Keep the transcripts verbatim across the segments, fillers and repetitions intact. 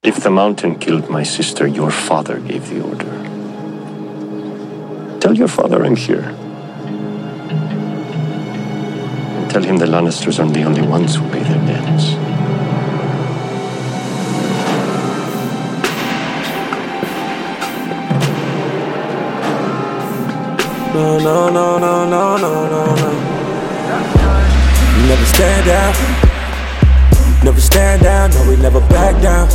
If the mountain killed my sister, your father gave the order. Tell your father I'm here. And tell him the Lannisters aren't the only ones who pay their debts. No, no, no, no, no, no, no, no. Never stand down. Never stand down, no, we never back down.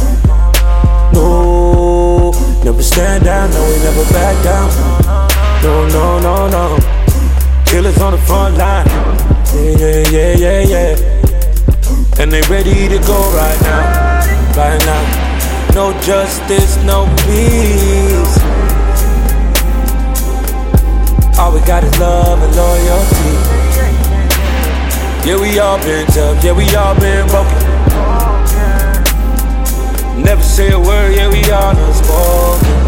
No, never stand down, no, we never back down. No, no, no, no. Killers on the front line. Yeah, yeah, yeah, yeah, yeah. And they ready to go right now, right now. No justice, no peace. All we got is love and loyalty. Yeah, we all been tough, yeah, we all been broken. Never say a word, yeah, we all unspoken.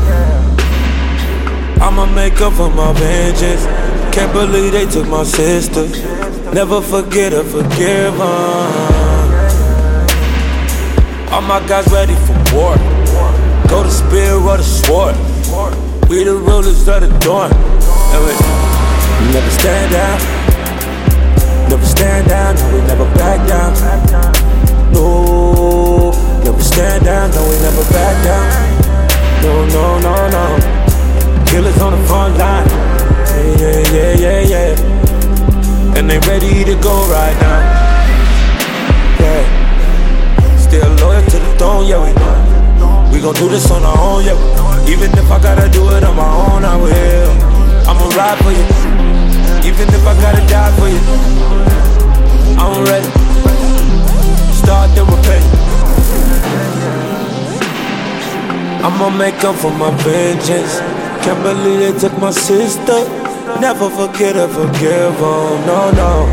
I'ma make up for my vengeance. Can't believe they took my sister. Never forget or forgive her. All my guys ready for war. Go to spear or the sword. We the rulers of the dawn. And we never stand down. Never stand down, no, we never back down. No, never stand down, no, we never back down. No, no, no, no. Killers on the front line. Yeah, yeah, yeah, yeah. And they ready to go right now. Yeah. Still loyal to the throne, yeah, we We gon' do this on our own, yeah. Even if I gotta do it on my own, I will. I'ma ride for you. Even if I gotta die for you, I'm ready. Start then repay. I'ma make up for my vengeance. Can't believe they took my sister. Never forget or forgive her, no, no.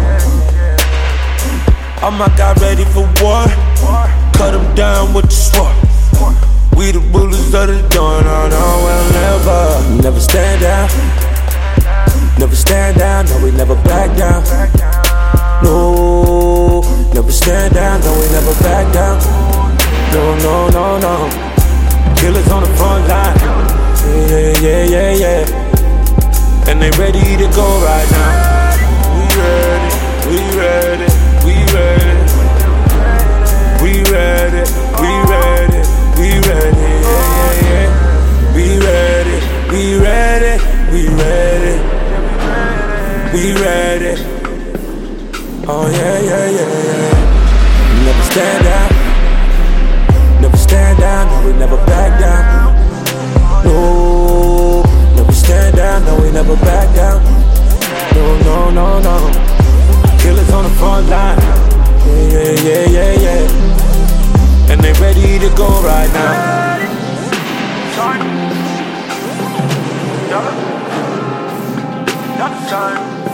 All my guys ready for war. Cut them down with the sword. We the rulers of the dawn, no, no, we'll never. Never stand down. Never stand down, no, we never back down. No, never stand down, no, we never back down. No, no, no, no. Killers on the front line. Yeah, yeah, yeah, yeah. And they ready to go right now. We ready, we ready, we ready. We ready, we ready, we ready, yeah, yeah, yeah. We ready, we ready, we ready. We ready. Oh yeah, yeah, yeah, yeah. Never stand down. Never stand down, no, we never back down. No, never stand down, no, we never back down. No, no, no, no. Killers on the front line. Yeah, yeah, yeah, yeah. And they ready to go right now. Time.